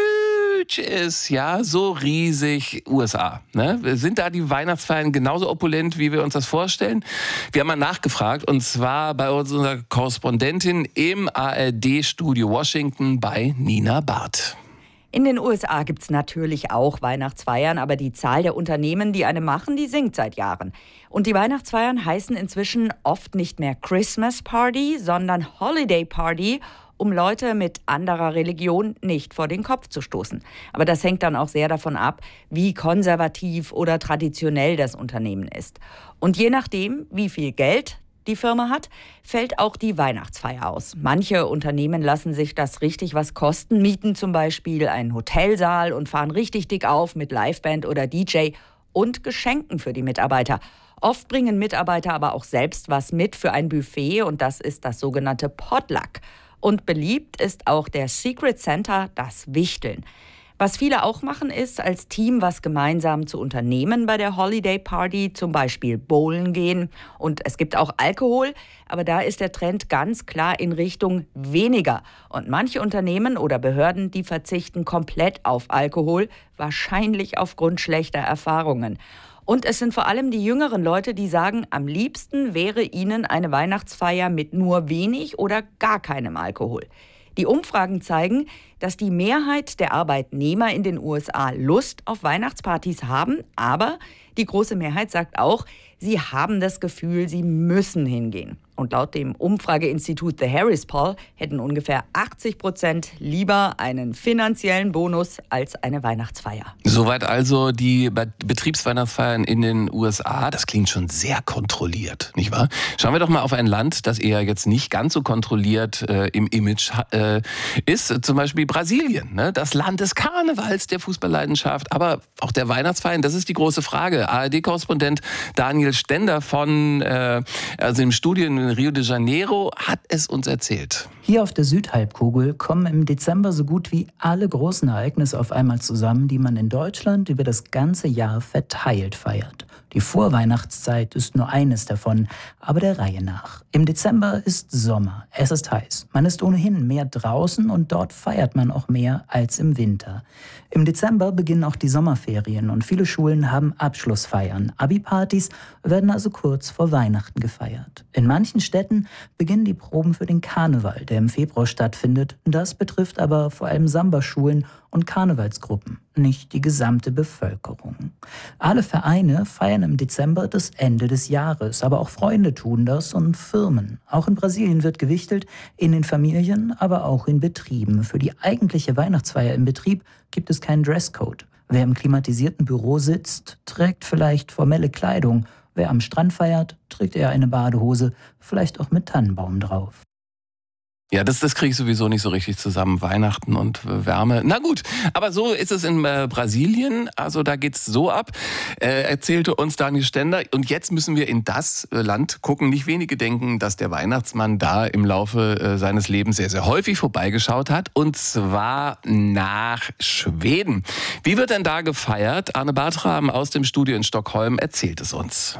S2: ist, ja, so riesig, USA. Ne? Sind da die Weihnachtsfeiern genauso opulent, wie wir uns das vorstellen? Wir haben mal nachgefragt, und zwar bei unserer Korrespondentin im ARD-Studio Washington bei Nina Barth.
S16: In den USA gibt es natürlich auch Weihnachtsfeiern, aber die Zahl der Unternehmen, die eine machen, die sinkt seit Jahren. Und die Weihnachtsfeiern heißen inzwischen oft nicht mehr Christmas Party, sondern Holiday Party, um Leute mit anderer Religion nicht vor den Kopf zu stoßen. Aber das hängt dann auch sehr davon ab, wie konservativ oder traditionell das Unternehmen ist. Und je nachdem, wie viel Geld die Firma hat, fällt auch die Weihnachtsfeier aus. Manche Unternehmen lassen sich das richtig was kosten, mieten zum Beispiel einen Hotelsaal und fahren richtig dick auf mit Liveband oder DJ und Geschenken für die Mitarbeiter. Oft bringen Mitarbeiter aber auch selbst was mit für ein Buffet, und das ist das sogenannte Potluck. Und beliebt ist auch der Secret Santa, das Wichteln. Was viele auch machen, ist, als Team was gemeinsam zu unternehmen bei der Holiday Party, zum Beispiel bowlen gehen. Und es gibt auch Alkohol, aber da ist der Trend ganz klar in Richtung weniger. Und manche Unternehmen oder Behörden, die verzichten komplett auf Alkohol, wahrscheinlich aufgrund schlechter Erfahrungen. Und es sind vor allem die jüngeren Leute, die sagen, am liebsten wäre ihnen eine Weihnachtsfeier mit nur wenig oder gar keinem Alkohol. Die Umfragen zeigen, dass die Mehrheit der Arbeitnehmer in den USA Lust auf Weihnachtspartys haben, aber die große Mehrheit sagt auch, sie haben das Gefühl, sie müssen hingehen. Und laut dem Umfrageinstitut The Harris Poll hätten ungefähr 80% lieber einen finanziellen Bonus als eine Weihnachtsfeier.
S2: Soweit also die Betriebsweihnachtsfeiern in den USA. Das klingt schon sehr kontrolliert, nicht wahr? Schauen wir doch mal auf ein Land, das eher jetzt nicht ganz so kontrolliert im Image ist. Zum Beispiel Brasilien, ne? Das Land des Karnevals, der Fußballleidenschaft, aber auch der Weihnachtsfeiern. Das ist die große Frage. ARD-Korrespondent Daniel Stender also im Studio in Rio de Janeiro hat es uns erzählt.
S17: Hier auf der Südhalbkugel kommen im Dezember so gut wie alle großen Ereignisse auf einmal zusammen, die man in Deutschland über das ganze Jahr verteilt feiert. Die Vorweihnachtszeit ist nur eines davon, aber der Reihe nach. Im Dezember ist Sommer, es ist heiß. Man ist ohnehin mehr draußen und dort feiert man auch mehr als im Winter. Im Dezember beginnen auch die Sommerferien und viele Schulen haben Abschlussfeiern. Abi-Partys werden also kurz vor Weihnachten gefeiert. In manchen Städten beginnen die Proben für den Karneval, der im Februar stattfindet. Das betrifft aber vor allem Samba-Schulen und Karnevalsgruppen, nicht die gesamte Bevölkerung. Alle Vereine feiern im Dezember das Ende des Jahres, aber auch Freunde tun das und Firmen. Auch in Brasilien wird gewichtelt, in den Familien, aber auch in Betrieben. Für die eigentliche Weihnachtsfeier im Betrieb gibt es keinen Dresscode. Wer im klimatisierten Büro sitzt, trägt vielleicht formelle Kleidung. Wer am Strand feiert, trägt eher eine Badehose, vielleicht auch mit Tannenbaum drauf.
S2: Ja, das kriege ich sowieso nicht so richtig zusammen, Weihnachten und Wärme. Na gut, aber so ist es in Brasilien, also da geht's so ab, erzählte uns Daniel Stender. Und jetzt müssen wir in das Land gucken. Nicht wenige denken, dass der Weihnachtsmann da im Laufe seines Lebens sehr, sehr häufig vorbeigeschaut hat. Und zwar nach Schweden. Wie wird denn da gefeiert? Arne Bartram aus dem Studio in Stockholm erzählt es uns.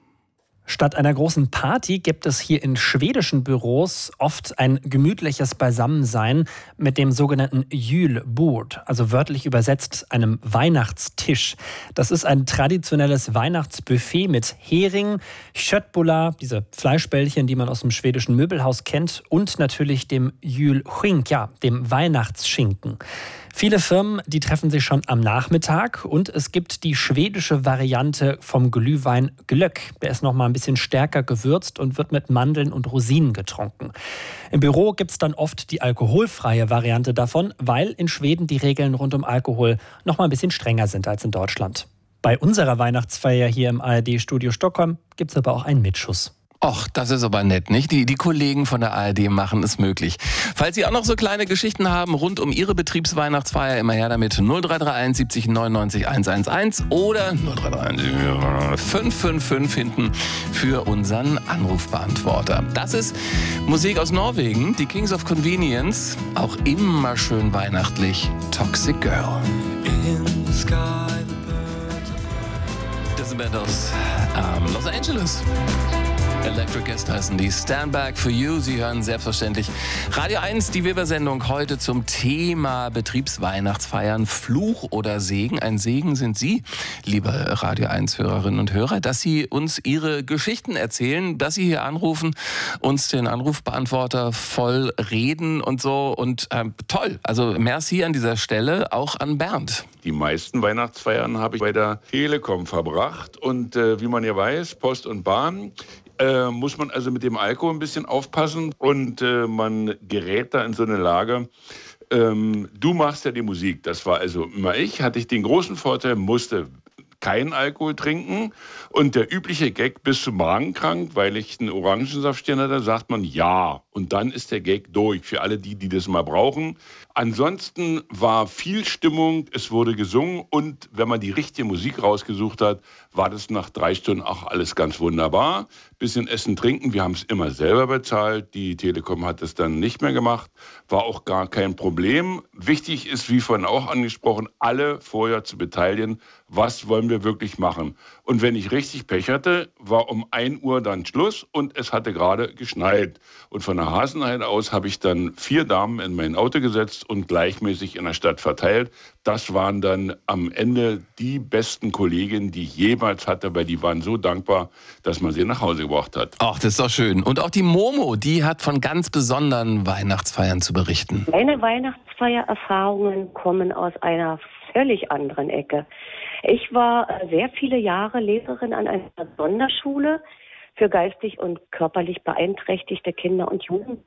S18: Statt einer großen Party gibt es hier in schwedischen Büros oft ein gemütliches Beisammensein mit dem sogenannten julbord, also wörtlich übersetzt einem Weihnachtstisch. Das ist ein traditionelles Weihnachtsbuffet mit Hering, köttbullar, diese Fleischbällchen, die man aus dem schwedischen Möbelhaus kennt, und natürlich dem julskinka, dem Weihnachtsschinken. Viele Firmen, die treffen sich schon am Nachmittag und es gibt die schwedische Variante vom Glühwein Glögg. Der ist noch mal ein bisschen stärker gewürzt und wird mit Mandeln und Rosinen getrunken. Im Büro gibt es dann oft die alkoholfreie Variante davon, weil in Schweden die Regeln rund um Alkohol noch mal ein bisschen strenger sind als in Deutschland. Bei unserer Weihnachtsfeier hier im ARD-Studio Stockholm gibt es aber auch einen Mitschuss.
S2: Och, das ist aber nett, nicht? Die Kollegen von der ARD machen es möglich. Falls Sie auch noch so kleine Geschichten haben rund um Ihre Betriebsweihnachtsfeier, immer her damit 0331 70 99 111 oder 0331 555 hinten für unseren Anrufbeantworter. Das ist Musik aus Norwegen, die Kings of Convenience, auch immer schön weihnachtlich, Toxic Girl. In the sky, das sind aus Los Angeles. Electric Guest heißen die. Stand Back for You. Sie hören selbstverständlich Radio 1, die Weber-Sendung heute zum Thema Betriebsweihnachtsfeiern. Fluch oder Segen? Ein Segen sind Sie, liebe Radio 1-Hörerinnen und Hörer, dass Sie uns Ihre Geschichten erzählen, dass Sie hier anrufen, uns den Anrufbeantworter voll reden und so. Und toll. Also merci an dieser Stelle auch an Bernd.
S19: Die meisten Weihnachtsfeiern habe ich bei der Telekom verbracht. Und wie man ja weiß, Post und Bahn, muss man also mit dem Alkohol ein bisschen aufpassen und man gerät da in so eine Lage, du machst ja die Musik, das war also immer ich, hatte ich den großen Vorteil, musste keinen Alkohol trinken und der übliche Gag, bist du magenkrank, weil ich einen Orangensaft stehen hatte, sagt man ja und dann ist der Gag durch für alle die das mal brauchen. Ansonsten war viel Stimmung, es wurde gesungen und wenn man die richtige Musik rausgesucht hat, war das nach 3 Stunden auch alles ganz wunderbar. Bisschen Essen, Trinken, wir haben es immer selber bezahlt, die Telekom hat es dann nicht mehr gemacht, war auch gar kein Problem. Wichtig ist, wie vorhin auch angesprochen, alle vorher zu beteiligen, was wollen wir wirklich machen. Und wenn ich richtig Pech hatte, war um 1 Uhr dann Schluss und es hatte gerade geschneit. Und von der Hasenheide aus habe ich dann 4 Damen in mein Auto gesetzt und gleichmäßig in der Stadt verteilt. Das waren dann am Ende die besten Kolleginnen, die ich jemals hatte, weil die waren so dankbar, dass man sie nach Hause gebracht hat.
S2: Ach, das ist doch schön. Und auch die Momo, die hat von ganz besonderen Weihnachtsfeiern zu berichten.
S20: Meine Weihnachtsfeiererfahrungen kommen aus einer völlig anderen Ecke. Ich war sehr viele Jahre Lehrerin an einer Sonderschule für geistig und körperlich beeinträchtigte Kinder und Jugendliche.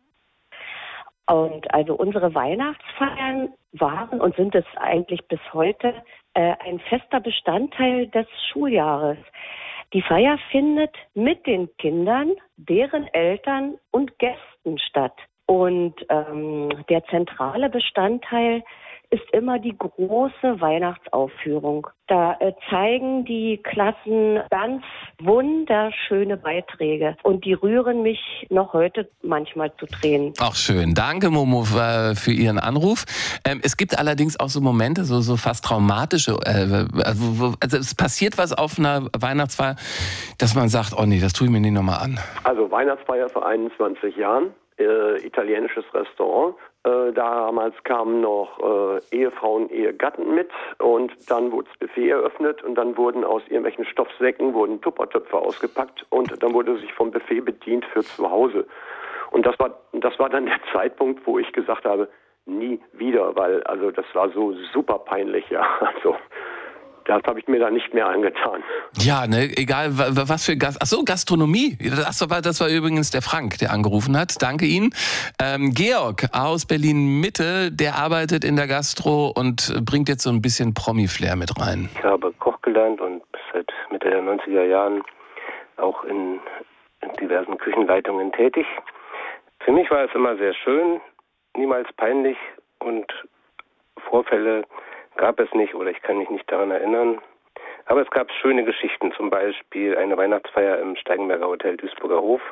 S20: Und also unsere Weihnachtsfeiern waren und sind es eigentlich bis heute ein fester Bestandteil des Schuljahres. Die Feier findet mit den Kindern, deren Eltern und Gästen statt. Und der zentrale Bestandteil ist immer die große Weihnachtsaufführung. Da zeigen die Klassen ganz wunderschöne Beiträge und die rühren mich noch heute manchmal zu Tränen.
S2: Ach schön, danke Momo für Ihren Anruf. Es gibt allerdings auch so Momente, so fast traumatische, also es passiert was auf einer Weihnachtsfeier, dass man sagt, oh nee, das tue ich mir nicht nochmal an.
S21: Also Weihnachtsfeier vor 21 Jahren, italienisches Restaurant. Damals kamen noch Ehefrauen, Ehegatten mit und dann wurde das Buffet eröffnet und dann wurden aus irgendwelchen Stoffsäcken Tuppertöpfe ausgepackt und dann wurde sich vom Buffet bedient für zu Hause. Und das war dann der Zeitpunkt, wo ich gesagt habe, nie wieder, weil also das war so super peinlich, ja. Also das habe ich mir dann nicht mehr angetan.
S2: Ja, ne, egal was für Gastronomie. Das war übrigens der Frank, der angerufen hat. Danke Ihnen. Georg aus Berlin-Mitte, der arbeitet in der Gastro und bringt jetzt so ein bisschen Promi-Flair mit rein.
S22: Ich habe Koch gelernt und seit Mitte der 90er Jahren auch in diversen Küchenleitungen tätig. Für mich war es immer sehr schön, niemals peinlich und Vorfälle gab es nicht oder ich kann mich nicht daran erinnern. Aber es gab schöne Geschichten, zum Beispiel eine Weihnachtsfeier im Steigenberger Hotel Duisburger Hof,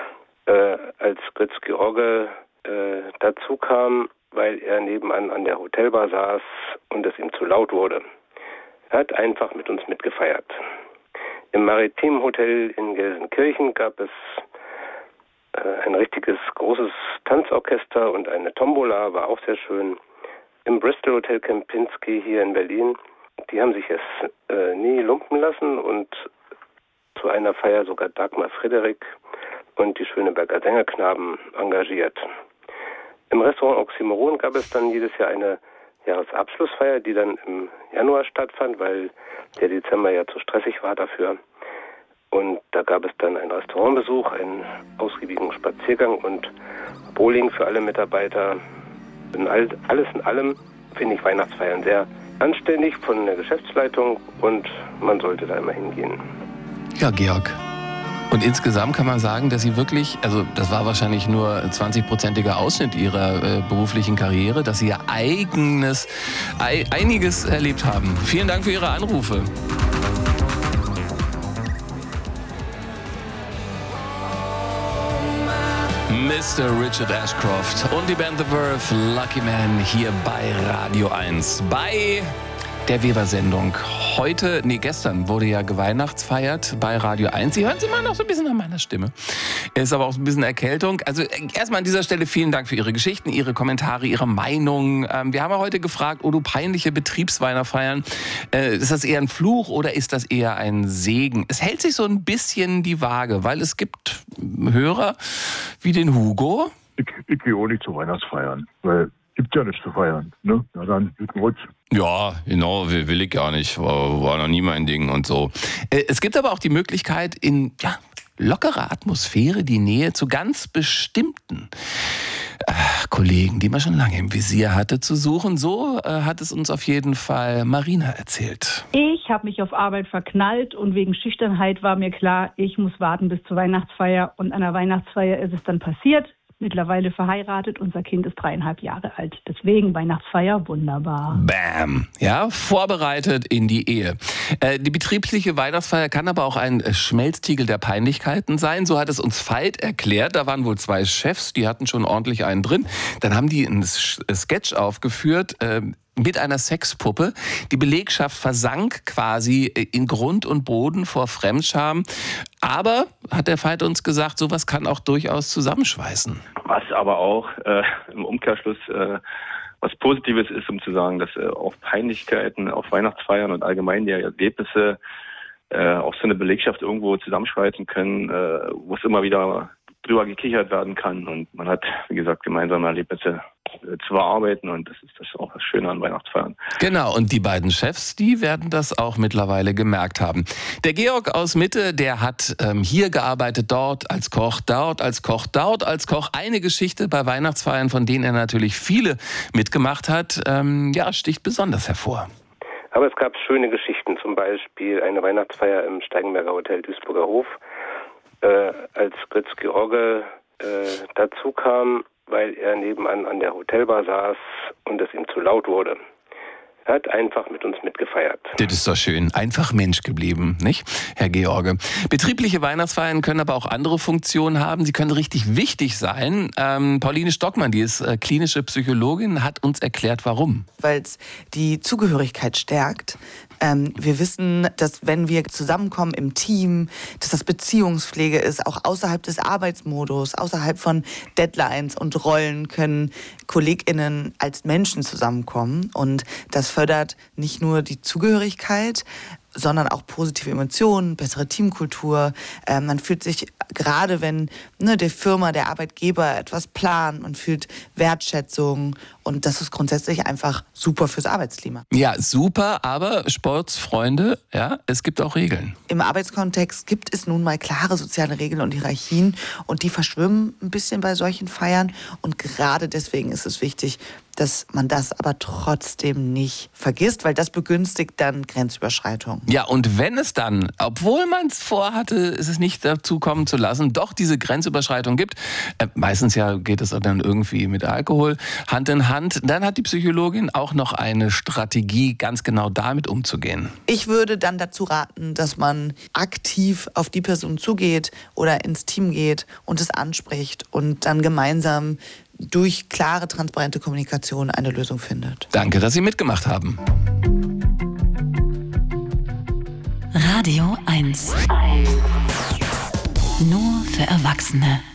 S22: als Götz-George dazu kam, weil er nebenan an der Hotelbar saß und es ihm zu laut wurde. Er hat einfach mit uns mitgefeiert. Im Maritim Hotel in Gelsenkirchen gab es ein richtiges großes Tanzorchester und eine Tombola, war auch sehr schön. Im Bristol Hotel Kempinski hier in Berlin, die haben sich es nie lumpen lassen und zu einer Feier sogar Dagmar Frederik und die Schöneberger Sängerknaben engagiert. Im Restaurant Oxymoron gab es dann jedes Jahr eine Jahresabschlussfeier, die dann im Januar stattfand, weil der Dezember ja zu stressig war dafür. Und da gab es dann einen Restaurantbesuch, einen ausgiebigen Spaziergang und Bowling für alle Mitarbeiter. Alles in allem finde ich Weihnachtsfeiern sehr anständig von der Geschäftsleitung und man sollte da immer hingehen.
S2: Ja, Georg. Und insgesamt kann man sagen, dass Sie wirklich, also das war wahrscheinlich nur 20-prozentiger Ausschnitt Ihrer beruflichen Karriere, dass Sie ja einiges erlebt haben. Vielen Dank für Ihre Anrufe. Mr. Richard Ashcroft und die Band The Verve, Lucky Man, hier bei Radio 1. Bei der Weber-Sendung. Gestern wurde ja geweihnachtsfeiert bei Radio 1. Sie hören es immer noch so ein bisschen an meiner Stimme. Ist aber auch so ein bisschen Erkältung. Also erstmal an dieser Stelle vielen Dank für Ihre Geschichten, Ihre Kommentare, Ihre Meinung. Wir haben ja heute gefragt, peinliche Betriebsweihnachtsfeiern. Ist das eher ein Fluch oder ist das eher ein Segen? Es hält sich so ein bisschen die Waage, weil es gibt Hörer wie den Hugo.
S8: Ich gehe auch nicht zu Weihnachtsfeiern, weil gibt ja nichts zu feiern, ne? Na dann, guten Rutsch.
S2: Ja, genau, will ich gar nicht. War noch nie mein Ding und so. Es gibt aber auch die Möglichkeit, in lockerer Atmosphäre die Nähe zu ganz bestimmten Kollegen, die man schon lange im Visier hatte, zu suchen. So hat es uns auf jeden Fall Marina erzählt.
S9: Ich habe mich auf Arbeit verknallt und wegen Schüchternheit war mir klar, ich muss warten bis zur Weihnachtsfeier. Und an der Weihnachtsfeier ist es dann passiert. Mittlerweile verheiratet, unser Kind ist 3,5 Jahre alt. Deswegen Weihnachtsfeier wunderbar.
S2: Bam! Ja, vorbereitet in die Ehe. Die betriebliche Weihnachtsfeier kann aber auch ein Schmelztiegel der Peinlichkeiten sein. So hat es uns Veit erklärt. Da waren wohl 2 Chefs, die hatten schon ordentlich einen drin. Dann haben die einen Sketch aufgeführt, mit einer Sexpuppe. Die Belegschaft versank quasi in Grund und Boden vor Fremdscham. Aber, hat der Veit uns gesagt, sowas kann auch durchaus zusammenschweißen.
S12: Was aber auch im Umkehrschluss was Positives ist, um zu sagen, dass auch Peinlichkeiten auf Weihnachtsfeiern und allgemein die Erlebnisse auch so eine Belegschaft irgendwo zusammenschweißen können, wo es immer wieder drüber gekichert werden kann. Und man hat, wie gesagt, gemeinsame Erlebnisse zu bearbeiten und das ist auch das Schöne an Weihnachtsfeiern.
S2: Genau, und die beiden Chefs, die werden das auch mittlerweile gemerkt haben. Der Georg aus Mitte, der hat hier gearbeitet, dort als Koch, dort als Koch, dort als Koch. Eine Geschichte bei Weihnachtsfeiern, von denen er natürlich viele mitgemacht hat, sticht besonders hervor.
S22: Aber es gab schöne Geschichten, zum Beispiel eine Weihnachtsfeier im Steigenberger Hotel Duisburger Hof, als Götz George dazu kam, weil er nebenan an der Hotelbar saß und es ihm zu laut wurde. Er hat einfach mit uns mitgefeiert.
S2: Das ist doch schön. Einfach Mensch geblieben, nicht, Herr George? Betriebliche Weihnachtsfeiern können aber auch andere Funktionen haben. Sie können richtig wichtig sein. Pauline Stockmann, die ist klinische Psychologin, hat uns erklärt, warum.
S11: Weil es die Zugehörigkeit stärkt. Wir wissen, dass wenn wir zusammenkommen im Team, dass das Beziehungspflege ist, auch außerhalb des Arbeitsmodus, außerhalb von Deadlines und Rollen können KollegInnen als Menschen zusammenkommen. Und das fördert nicht nur die Zugehörigkeit, sondern auch positive Emotionen, bessere Teamkultur. Man fühlt sich, gerade wenn die Firma, der Arbeitgeber etwas plant, man fühlt Wertschätzung und das ist grundsätzlich einfach super fürs Arbeitsklima.
S2: Ja, super, aber Sportsfreunde, es gibt auch Regeln.
S11: Im Arbeitskontext gibt es nun mal klare soziale Regeln und Hierarchien und die verschwimmen ein bisschen bei solchen Feiern und gerade deswegen ist es wichtig, dass man das aber trotzdem nicht vergisst, weil das begünstigt dann Grenzüberschreitungen.
S2: Ja, und wenn es dann, obwohl man es vorhatte, es nicht dazu kommen zu lassen, doch diese Grenzüberschreitung gibt, meistens geht es dann irgendwie mit Alkohol, Hand in Hand, dann hat die Psychologin auch noch eine Strategie, ganz genau damit umzugehen.
S11: Ich würde dann dazu raten, dass man aktiv auf die Person zugeht oder ins Team geht und es anspricht und dann gemeinsam durch klare, transparente Kommunikation eine Lösung findet.
S2: Danke, dass Sie mitgemacht haben.
S1: Radio 1. Nur für Erwachsene.